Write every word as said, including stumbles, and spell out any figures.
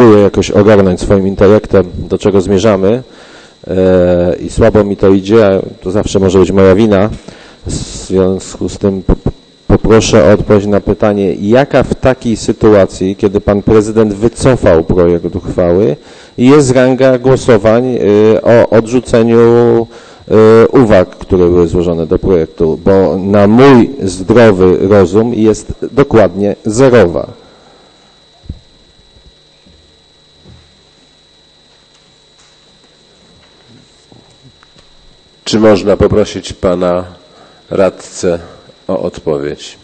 próbuję jakoś ogarnąć swoim intelektem, do czego zmierzamy i słabo mi to idzie, to zawsze może być moja wina. W związku z tym poproszę o odpowiedź na pytanie, jaka w takiej sytuacji, kiedy pan prezydent wycofał projekt uchwały, jest ranga głosowań o odrzuceniu uwag, które były złożone do projektu, bo na mój zdrowy rozum jest dokładnie zerowa. Czy można poprosić pana radcę o odpowiedź?